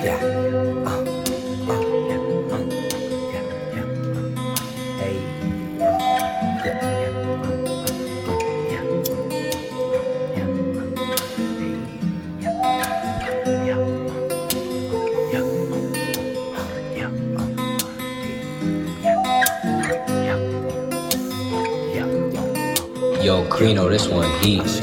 Yeah. Hey. Yo, Crino, this one heats.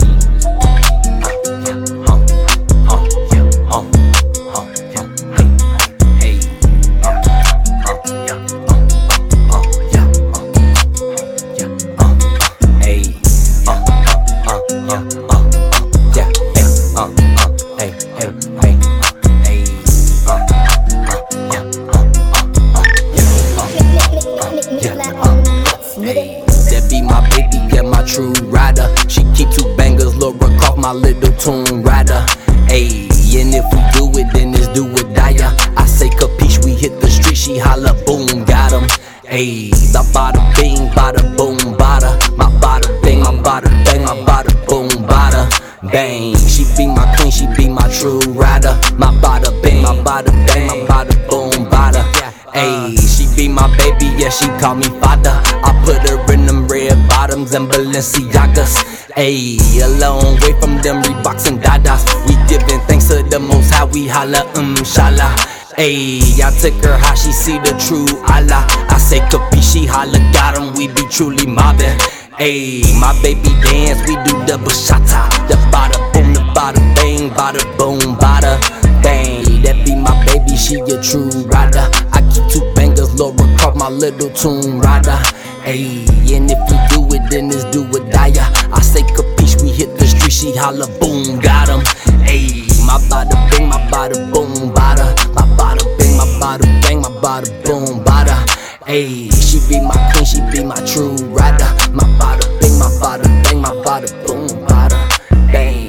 That be my baby, yeah, my true rider. She keep two bangers, Laura Croft, my little tune rider. Ayy, and if we do it, then it's do or die. I say capiche, we hit the street, she holla, boom, got him. Ayy, the bada bing, bada boom, bada. My bada bing, my bada bang, my bada boom, bada bang. She be my queen, she be my true rider. My bada bing, my bada bang, my bada boom, bada. Ayy, she be my baby, yeah, she call me father. I put her in them red bottoms and Balenciagas. Ayy, a long way from them Reeboks and Dadas. We giving thanks to the Most High, we holla, inshallah. Ayy, I take her how she see the true Allah. I say capiche, she holla, got him, we be truly mobbing. Ayy, my baby dance, we do the bachata. The bada boom, the bada bang, bada boom, bada bang. That be my baby, she a true rider. I keep two bangers, Laura Croft, my little tune rider. Ayy, and if we do it, then it's do or die. I say capiche, we hit the street, she holla, boom, got him. Ayy, my bada bing, my bada boom, bada. My bada bing, my bada bang, my bada boom, bada. Ayy, she be my queen, she be my true rider. My bada bing, my bada bang, my bada boom, bada bang.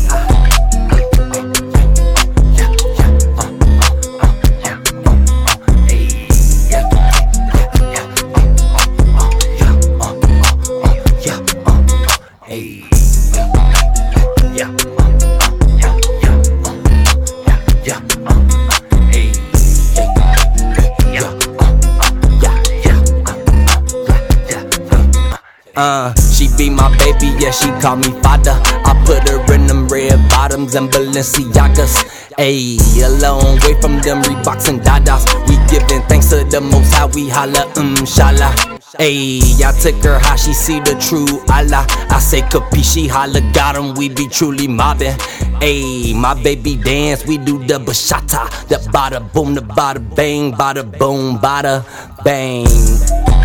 She be my baby, yeah, she call me father. I put her in them red bottoms and Balenciagas. Ayy, a long way from them Reeboks and Dadas. We giving thanks to the Most High, we holla, inshallah. Ayy, I take her how she see the true Allah. I say capiche, she holla, got him, we be truly mobbing. Ayy, my baby dance, we do the bachata. The bada boom, the bada bang, bada boom, bada bang.